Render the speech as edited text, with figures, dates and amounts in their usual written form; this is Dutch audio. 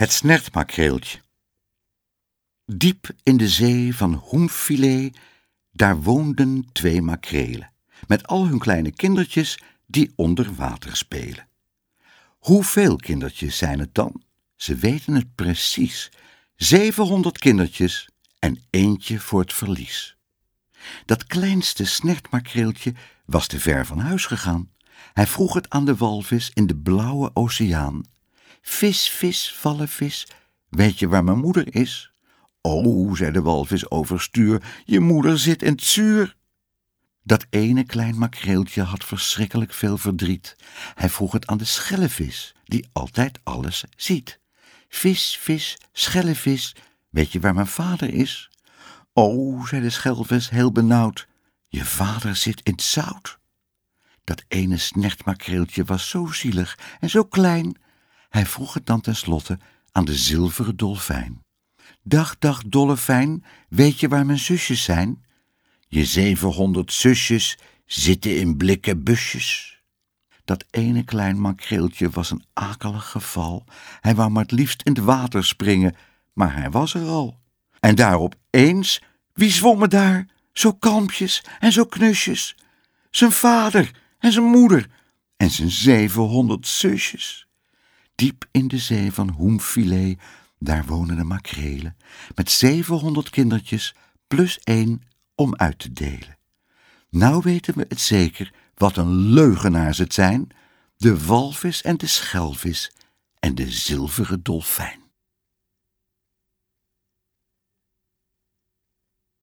Het snertmakreeltje. Diep in de zee van Hoemfilet, daar woonden 2 makrelen, met al hun kleine kindertjes die onder water spelen. Hoeveel kindertjes zijn het dan? Ze weten het precies. 700 kindertjes en eentje voor het verlies. Dat kleinste snertmakreeltje was te ver van huis gegaan. Hij vroeg het aan de walvis in de blauwe oceaan. Vis, vis, vallenvis, weet je waar mijn moeder is? O, zei de walvis overstuur, je moeder zit in het zuur. Dat ene klein makreeltje had verschrikkelijk veel verdriet. Hij vroeg het aan de schellevis, die altijd alles ziet. Vis, vis, schellevis, weet je waar mijn vader is? O, zei de schelvis heel benauwd, je vader zit in het zout. Dat ene snertmakreeltje was zo zielig en zo klein. Hij vroeg het dan tenslotte aan de zilveren dolfijn. Dag, dag, dolfijn, weet je waar mijn zusjes zijn? Je 700 zusjes zitten in blikken busjes. Dat ene klein makreeltje was een akelig geval. Hij wou maar het liefst in het water springen, maar hij was er al. En daar opeens, wie zwommen daar, zo kalmpjes en zo knusjes? Zijn vader en zijn moeder en zijn 700 zusjes. Diep in de zee van Hoemfilet, daar wonen de makrelen, met 700 kindertjes plus 1 om uit te delen. Nou weten we het zeker, wat een leugenaars het zijn, de walvis en de schelvis en de zilveren dolfijn.